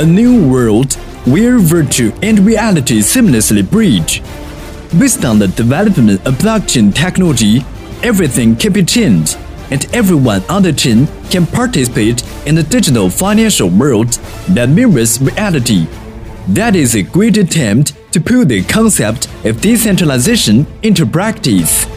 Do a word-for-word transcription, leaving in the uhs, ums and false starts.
a new world where virtual and reality seamlessly bridge. Based on the development of blockchain technology, everything can be changed, and everyone on the chain can participate in the digital financial world that mirrors reality. That is a great attempt to put the concept of decentralization into practice.